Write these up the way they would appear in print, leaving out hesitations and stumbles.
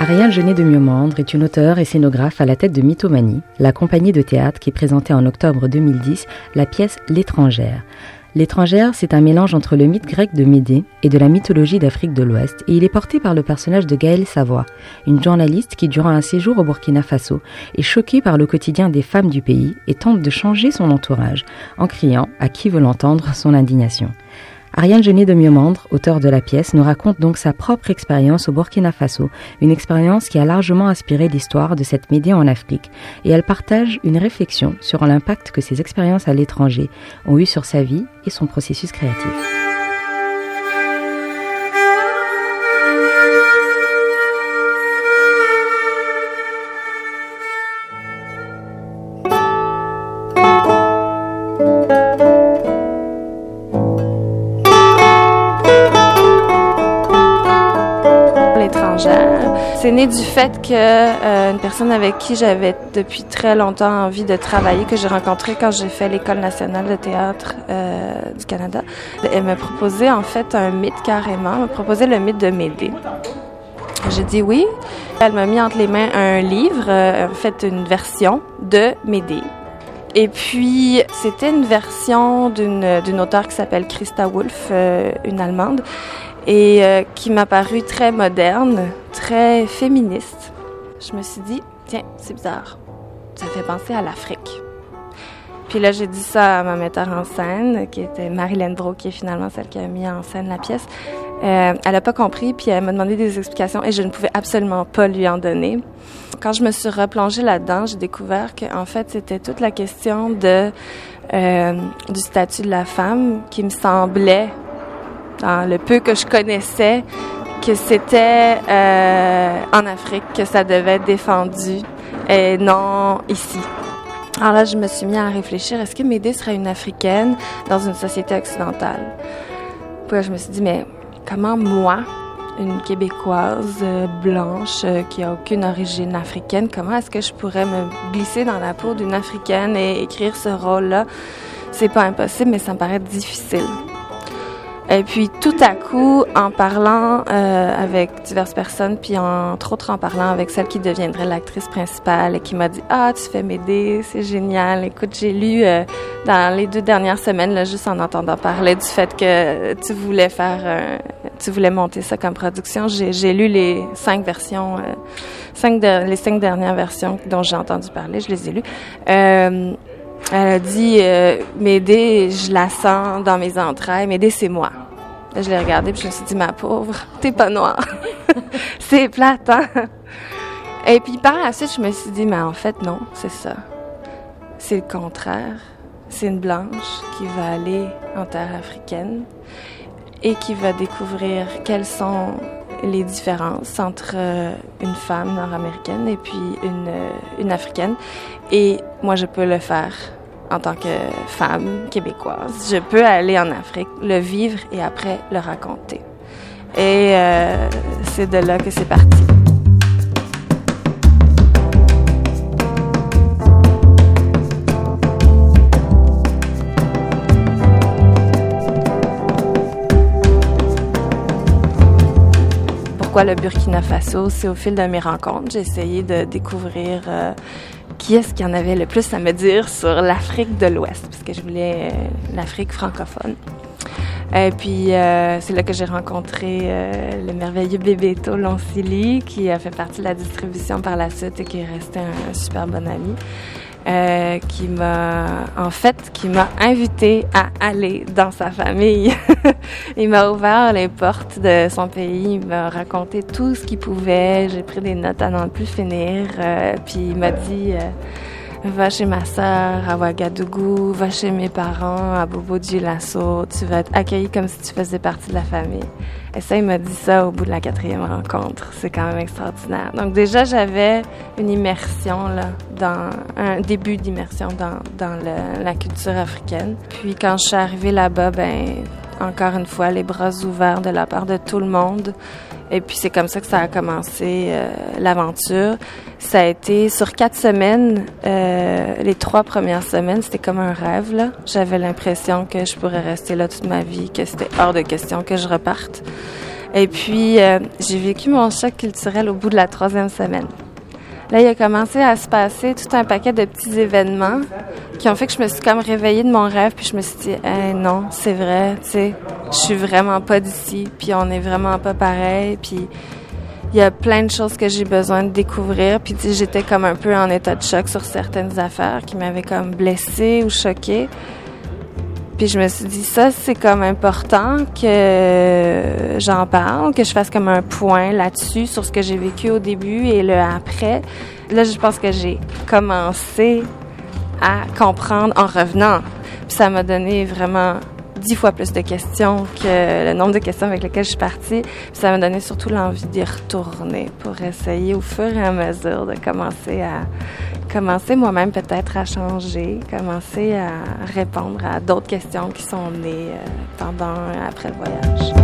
Ariane Genet de Miomandre est une auteure et scénographe à la tête de Mythomanie, la compagnie de théâtre qui présentait en octobre 2010 la pièce L'étrangère. L'étrangère, c'est un mélange entre le mythe grec de Médée et de la mythologie d'Afrique de l'Ouest, et il est porté par le personnage de Gaëlle Savoie, une journaliste qui, durant un séjour au Burkina Faso, est choquée par le quotidien des femmes du pays et tente de changer son entourage, en criant, à qui veut l'entendre, son indignation. Ariane Genet de Miomandre, auteure de la pièce, nous raconte donc sa propre expérience au Burkina Faso, une expérience qui a largement inspiré l'histoire de cette Médée en Afrique, et elle partage une réflexion sur l'impact que ces expériences à l'étranger ont eu sur sa vie et son processus créatif. C'est né du fait que une personne avec qui j'avais depuis très longtemps envie de travailler, que j'ai rencontrée quand j'ai fait l'École nationale de théâtre du Canada, elle me proposait en fait un mythe carrément, elle me proposait le mythe de Médée. J'ai dit oui. Elle m'a mis entre les mains un livre, en fait une version de Médée. Et puis, c'était une version d'une auteure qui s'appelle Christa Wolf, une Allemande, et qui m'a paru très moderne, très féministe. Je me suis dit, tiens, c'est bizarre, ça fait penser à l'Afrique. Puis là, j'ai dit ça à ma metteur en scène, qui était Marilyn Brault, qui est finalement celle qui a mis en scène la pièce. Elle n'a pas compris, puis elle m'a demandé des explications et je ne pouvais absolument pas lui en donner. Quand je me suis replongée là-dedans, j'ai découvert qu'en fait, c'était toute la question du statut de la femme qui me semblait, dans le peu que je connaissais, que c'était en Afrique que ça devait être défendu et non ici. Alors là, je me suis mis à réfléchir, est-ce que Médée serait une Africaine dans une société occidentale? Puis là, je me suis dit, mais comment moi, une Québécoise blanche qui a aucune origine africaine, comment est-ce que je pourrais me glisser dans la peau d'une Africaine et écrire ce rôle-là? C'est pas impossible, mais ça me paraît difficile. Et puis, tout à coup, en parlant avec diverses personnes, puis entre autres en parlant avec celle qui deviendrait l'actrice principale et qui m'a dit « Ah, tu fais Médée, c'est génial. Écoute, j'ai lu dans les 2 dernières semaines, là, juste en entendant parler du fait que tu voulais monter ça comme production. J'ai lu les 5 versions, les 5 dernières versions dont j'ai entendu parler, je les ai lues. Elle a dit Médée, je la sens dans mes entrailles. Médée, c'est moi. Là, je l'ai regardée puis je me suis dit, ma pauvre, t'es pas noire. C'est plate, hein? Et puis par la suite, je me suis dit, mais en fait, non, c'est ça. C'est le contraire. C'est une blanche qui va aller en terre africaine et qui va découvrir quelles sont les différences entre une femme nord-américaine et puis une africaine. Et moi, je peux le faire en tant que femme québécoise. Je peux aller en Afrique, le vivre et après le raconter. Et c'est de là que c'est parti. Pourquoi le Burkina Faso? C'est au fil de mes rencontres. J'ai essayé de découvrir qui est-ce qui en avait le plus à me dire sur l'Afrique de l'Ouest, parce que je voulais l'Afrique francophone. Et puis, c'est là que j'ai rencontré le merveilleux Bebeto Lonsili, qui a fait partie de la distribution par la suite et qui est resté un super bon ami. Qui m'a invité à aller dans sa famille. Il m'a ouvert les portes de son pays, il m'a raconté tout ce qu'il pouvait. J'ai pris des notes à n'en plus finir. Puis il m'a dit va chez ma sœur à Ouagadougou, va chez mes parents à Bobo-Dioulasso, tu vas être accueilli comme si tu faisais partie de la famille. Et ça, il m'a dit ça au bout de la 4e rencontre. C'est quand même extraordinaire. Donc déjà, j'avais une immersion, là, un début d'immersion dans la culture africaine. Puis quand je suis arrivée là-bas, encore une fois, les bras ouverts de la part de tout le monde. Et puis c'est comme ça que ça a commencé l'aventure. Ça a été sur 4 semaines, les 3 premières semaines, c'était comme un rêve, là. J'avais l'impression que je pourrais rester là toute ma vie, que c'était hors de question que je reparte. Et puis, j'ai vécu mon choc culturel au bout de la 3e semaine. Là, il a commencé à se passer tout un paquet de petits événements qui ont fait que je me suis comme réveillée de mon rêve, puis je me suis dit, hey, non, c'est vrai, tu sais, je suis vraiment pas d'ici, puis on est vraiment pas pareil, puis il y a plein de choses que j'ai besoin de découvrir, puis tu sais, j'étais comme un peu en état de choc sur certaines affaires qui m'avaient comme blessée ou choquée. Puis je me suis dit, ça, c'est comme important que j'en parle, que je fasse comme un point là-dessus sur ce que j'ai vécu au début et le après. Là, je pense que j'ai commencé à comprendre en revenant. Puis ça m'a donné vraiment 10 fois plus de questions que le nombre de questions avec lesquelles je suis partie. Puis ça m'a donné surtout l'envie d'y retourner pour essayer au fur et à mesure de commencer moi-même peut-être à changer, commencer à répondre à d'autres questions qui sont nées pendant et après le voyage.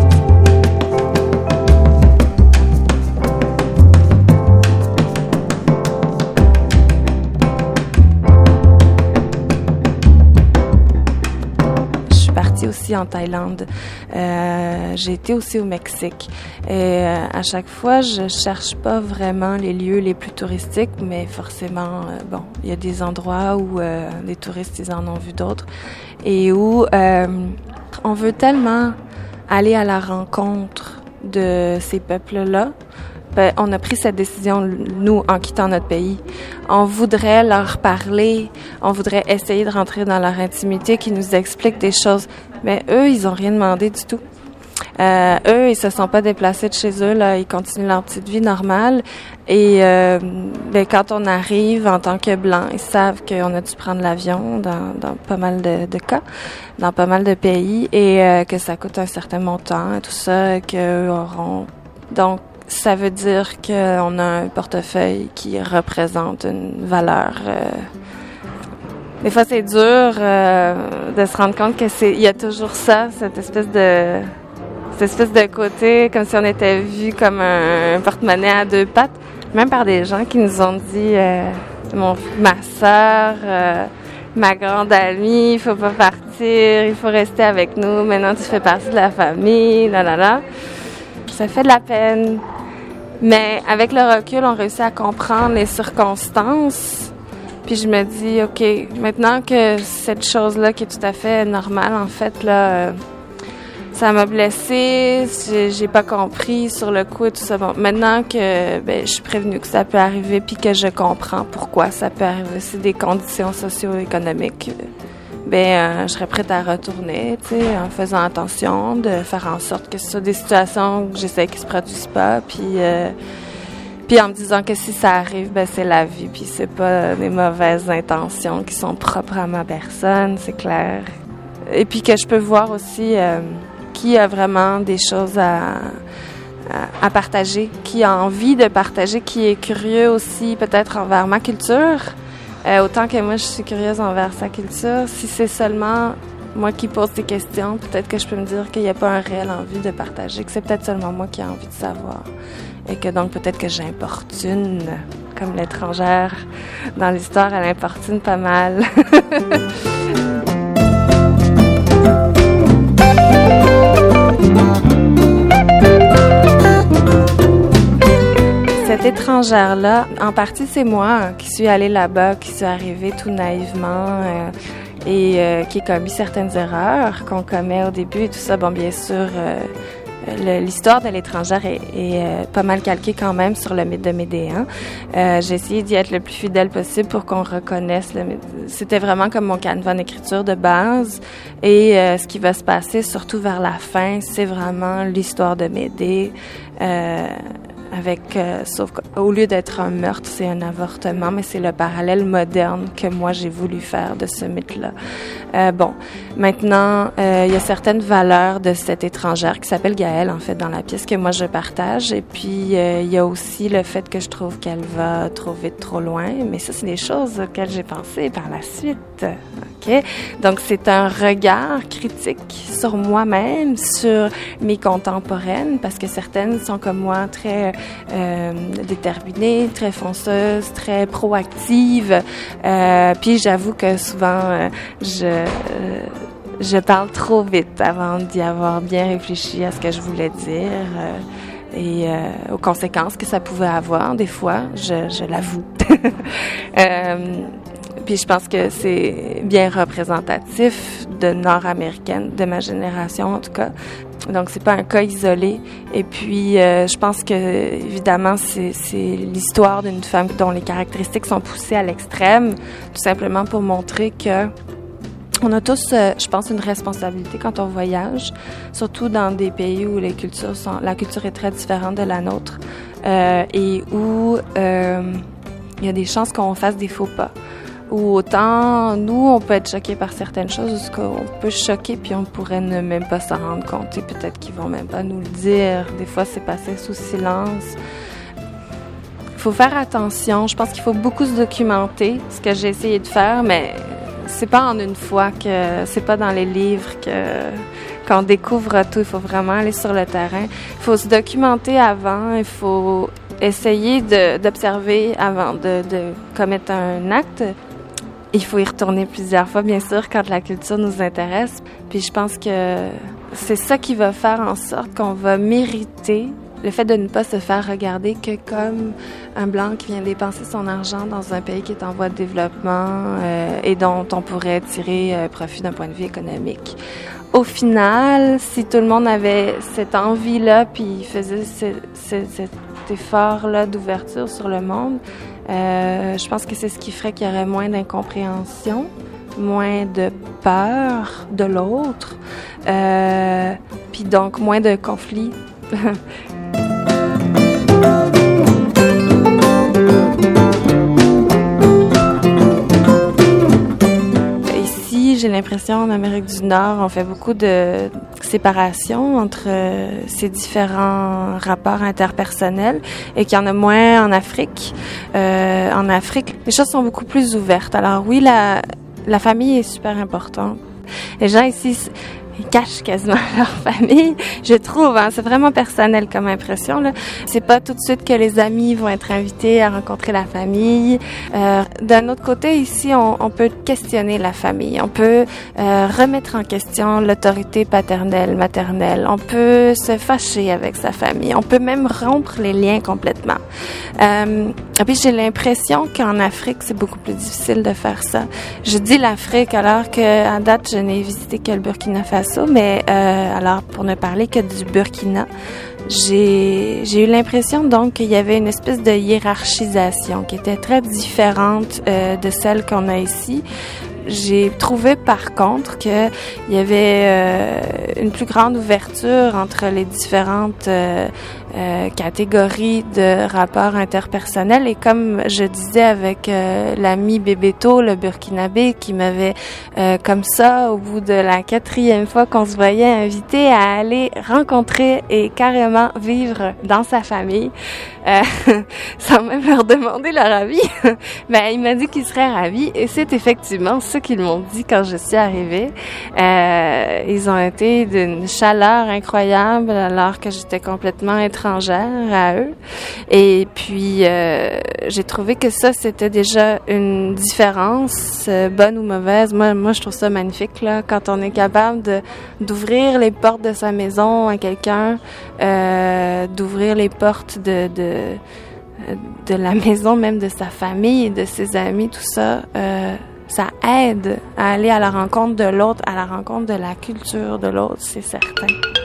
Aussi en Thaïlande. J'ai été aussi au Mexique. Et à chaque fois, je cherche pas vraiment les lieux les plus touristiques, mais forcément, bon, il y a des endroits où les touristes, ils en ont vu d'autres et où on veut tellement aller à la rencontre de ces peuples-là. Ben, on a pris cette décision, nous, en quittant notre pays. On voudrait leur parler, on voudrait essayer de rentrer dans leur intimité, qu'ils nous expliquent des choses. Mais eux, ils ont rien demandé du tout. Eux, ils se sont pas déplacés de chez eux, là, ils continuent leur petite vie normale. Et ben, quand on arrive en tant que blanc, ils savent qu'on a dû prendre l'avion dans pas mal de cas, dans pas mal de pays, et que ça coûte un certain montant et tout ça, qu'eux auront. Donc, ça veut dire qu'on a un portefeuille qui représente une valeur. Des fois, c'est dur de se rendre compte que il y a toujours ça, cette espèce de côté, comme si on était vu comme un porte-monnaie à 2 pattes, même par des gens qui nous ont dit, ma sœur, ma grande amie, il faut pas partir, il faut rester avec nous. Maintenant, tu fais partie de la famille, là, là, là. Ça fait de la peine. Mais avec le recul, on réussit à comprendre les circonstances. Puis je me dis, OK, maintenant que cette chose-là qui est tout à fait normale, en fait, là, ça m'a blessée, j'ai pas compris sur le coup et tout ça. Bon, maintenant que je suis prévenue que ça peut arriver puis que je comprends pourquoi ça peut arriver, c'est des conditions socio-économiques, je serais prête à retourner, tu sais, en faisant attention, de faire en sorte que ce soit des situations que j'essaie qui se produisent pas, puis en me disant que si ça arrive, c'est la vie, puis c'est pas des mauvaises intentions qui sont propres à ma personne, c'est clair. Et puis que je peux voir aussi qui a vraiment des choses à partager, qui a envie de partager, qui est curieux aussi peut-être envers ma culture. Autant que moi, je suis curieuse envers sa culture. Si c'est seulement moi qui pose des questions, peut-être que je peux me dire qu'il n'y a pas un réel envie de partager, que c'est peut-être seulement moi qui ai envie de savoir. Et que donc, peut-être que j'importune, comme l'étrangère dans l'histoire, elle importune pas mal. Cette étrangère-là, en partie, c'est moi qui suis allée là-bas, qui suis arrivée tout naïvement et qui ai commis certaines erreurs qu'on commet au début et tout ça. Bon, bien sûr, l'histoire de l'étrangère est pas mal calquée quand même sur le mythe de Médée. J'ai essayé d'y être le plus fidèle possible pour qu'on reconnaisse le mythe. C'était vraiment comme mon canevas d'écriture de base. Et ce qui va se passer, surtout vers la fin, c'est vraiment l'histoire de Médée. Sauf qu'au lieu d'être un meurtre, c'est un avortement, mais c'est le parallèle moderne que moi j'ai voulu faire de ce mythe-là. Maintenant, il y a certaines valeurs de cette étrangère qui s'appelle Gaëlle, en fait, dans la pièce que moi je partage. Et puis, il y a aussi le fait que je trouve qu'elle va trop vite, trop loin. Mais ça, c'est des choses auxquelles j'ai pensé par la suite. OK? Donc, c'est un regard critique sur moi-même, sur mes contemporaines, parce que certaines sont comme moi très déterminées, très fonceuses, très proactives. Puis j'avoue que souvent, je parle trop vite avant d'y avoir bien réfléchi à ce que je voulais dire et aux conséquences que ça pouvait avoir. Des fois, je l'avoue. Puis je pense que c'est bien représentatif de Nord-américaine, de ma génération en tout cas. Donc c'est pas un cas isolé. Et puis je pense que évidemment c'est l'histoire d'une femme dont les caractéristiques sont poussées à l'extrême, tout simplement pour montrer que on a tous, je pense, une responsabilité quand on voyage, surtout dans des pays où la culture est très différente de la nôtre et où il y a des chances qu'on fasse des faux pas. Ou autant, nous, on peut être choqués par certaines choses, on peut choquer puis on pourrait ne même pas s'en rendre compte. Et peut-être qu'ils vont même pas nous le dire. Des fois, c'est passé sous silence. Il faut faire attention. Je pense qu'il faut beaucoup se documenter, ce que j'ai essayé de faire, mais c'est pas en une fois que c'est pas dans les livres qu'on découvre tout. Il faut vraiment aller sur le terrain. Il faut se documenter avant. Il faut essayer d'observer avant de commettre un acte. Il faut y retourner plusieurs fois, bien sûr, quand la culture nous intéresse. Puis je pense que c'est ça qui va faire en sorte qu'on va mériter le fait de ne pas se faire regarder que comme un Blanc qui vient dépenser son argent dans un pays qui est en voie de développement et dont on pourrait tirer profit d'un point de vue économique. Au final, si tout le monde avait cette envie-là puis faisait cet effort-là d'ouverture sur le monde, je pense que c'est ce qui ferait qu'il y aurait moins d'incompréhension, moins de peur de l'autre, puis donc moins de conflits. J'ai l'impression, en Amérique du Nord, on fait beaucoup de séparation entre ces différents rapports interpersonnels et qu'il y en a moins en Afrique. En Afrique, les choses sont beaucoup plus ouvertes. Alors oui, la famille est super importante. Les gens ici, ils cachent quasiment leur famille, je trouve. Hein, c'est vraiment personnel comme impression. Là. C'est pas tout de suite que les amis vont être invités à rencontrer la famille. D'un autre côté, ici, on peut questionner la famille. On peut remettre en question l'autorité paternelle, maternelle. On peut se fâcher avec sa famille. On peut même rompre les liens complètement. Et puis, j'ai l'impression qu'en Afrique, c'est beaucoup plus difficile de faire ça. Je dis l'Afrique alors qu'à date, je n'ai visité que le Burkina Faso. Mais alors, pour ne parler que du Burkina, j'ai eu l'impression donc qu'il y avait une espèce de hiérarchisation qui était très différente de celle qu'on a ici. J'ai trouvé par contre qu'il y avait une plus grande ouverture entre les différentes catégories de rapports interpersonnels et comme je disais avec l'ami Bébéto, le Burkinabé, qui m'avait comme ça, au bout de la 4e fois qu'on se voyait, invité à aller rencontrer et carrément vivre dans sa famille, sans même leur demander leur avis. Ben, il m'a dit qu'il serait ravi et c'est effectivement ce qu'ils m'ont dit quand je suis arrivée. Ils ont été d'une chaleur incroyable alors que j'étais complètement étrangère à eux. Et puis, j'ai trouvé que ça, c'était déjà une différence, bonne ou mauvaise. Moi, je trouve ça magnifique, là, quand on est capable d'ouvrir les portes de sa maison à quelqu'un, d'ouvrir les portes de la maison, même de sa famille, de ses amis, tout ça, ça aide à aller à la rencontre de l'autre, à la rencontre de la culture de l'autre, c'est certain.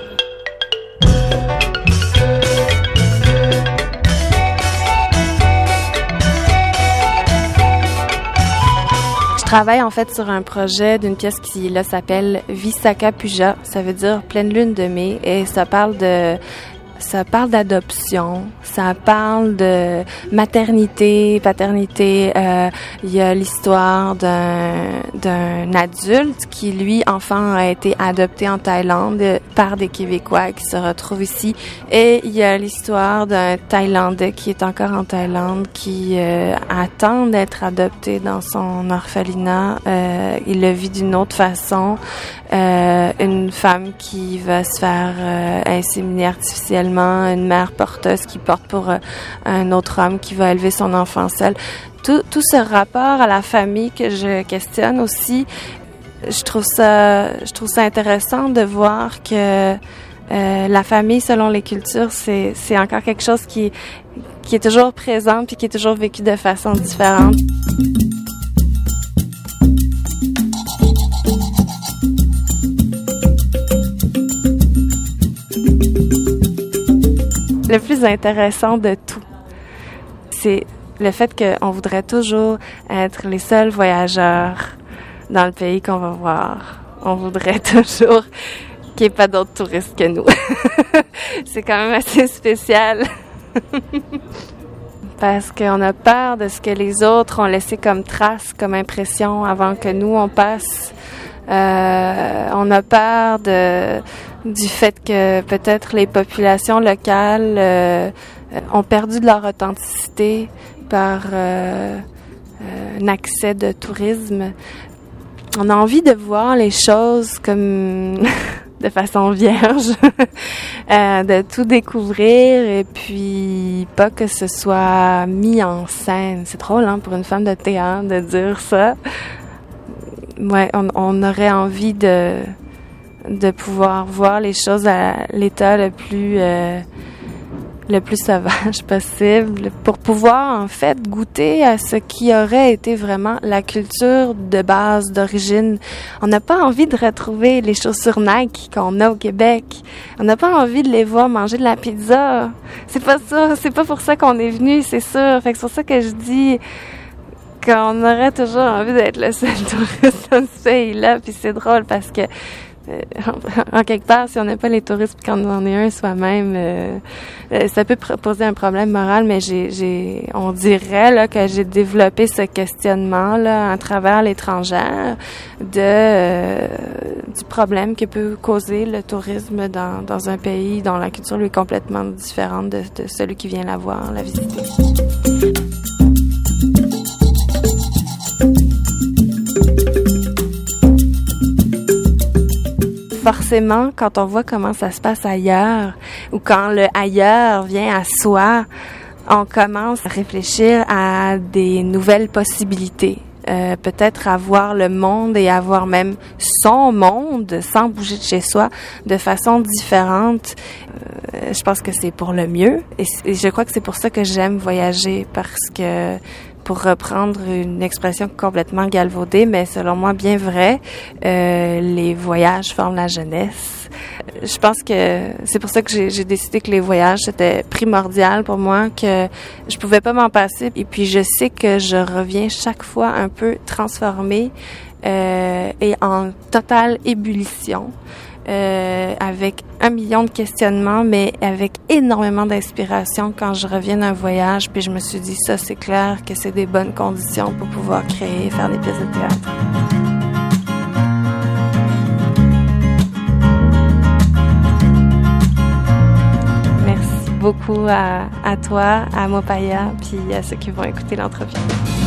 Je travaille en fait sur un projet d'une pièce qui là s'appelle Visakha Puja, ça veut dire pleine lune de mai, et ça parle d'adoption, ça parle de maternité, paternité. Il y a l'histoire d'un adulte qui, lui, enfant, a été adopté en Thaïlande par des Québécois qui se retrouvent ici. Et il y a l'histoire d'un Thaïlandais qui est encore en Thaïlande, qui attend d'être adopté dans son orphelinat. Il le vit d'une autre façon. Une femme qui va se faire inséminer artificiellement, une mère porteuse qui porte pour un autre homme qui va élever son enfant seul. Tout ce rapport à la famille que je questionne aussi, Je trouve ça intéressant de voir que la famille, selon les cultures, c'est encore quelque chose qui est toujours présent puis qui est toujours vécu de façon différente. Le plus intéressant de tout, c'est le fait qu'on voudrait toujours être les seuls voyageurs dans le pays qu'on va voir. On voudrait toujours qu'il n'y ait pas d'autres touristes que nous. C'est quand même assez spécial. Parce qu'on a peur de ce que les autres ont laissé comme trace, comme impression avant que nous, on passe. On a peur du fait que peut-être les populations locales ont perdu de leur authenticité par un accès de tourisme. On a envie de voir les choses comme de façon vierge, de tout découvrir et puis pas que ce soit mis en scène. C'est drôle, hein, pour une femme de théâtre de dire ça. Ouais, on aurait envie de pouvoir voir les choses à l'état le plus sauvage possible pour pouvoir en fait goûter à ce qui aurait été vraiment la culture de base d'origine. On n'a pas envie de retrouver les chaussures Nike qu'on a au Québec. On n'a pas envie de les voir manger de la pizza. C'est pas ça, c'est pas pour ça qu'on est venu, c'est sûr. Fait que c'est pour ça que je dis qu'on aurait toujours envie d'être le seul touriste dans ce pays-là. Puis c'est drôle parce que en quelque part, si on n'a pas les touristes puis qu'on en est un soi-même, ça peut poser un problème moral, mais on dirait là que j'ai développé ce questionnement là à travers l'étrangère du problème que peut causer le tourisme dans un pays dont la culture lui est complètement différente de celui qui vient la voir, la visiter. Forcément, quand on voit comment ça se passe ailleurs, ou quand le ailleurs vient à soi, on commence à réfléchir à des nouvelles possibilités. Peut-être à voir le monde et à voir même son monde sans bouger de chez soi de façon différente. Je pense que c'est pour le mieux et je crois que c'est pour ça que j'aime voyager parce que, pour reprendre une expression complètement galvaudée, mais selon moi bien vraie, les voyages forment la jeunesse. Je pense que c'est pour ça que j'ai décidé que les voyages, c'était primordial pour moi, que je pouvais pas m'en passer. Et puis je sais que je reviens chaque fois un peu transformée et en totale ébullition. Avec 1 million de questionnements, mais avec énormément d'inspiration quand je reviens d'un voyage. Puis je me suis dit, ça c'est clair que c'est des bonnes conditions pour pouvoir créer, faire des pièces de théâtre. Merci beaucoup à toi, à Mopaya, puis à ceux qui vont écouter l'entrevue.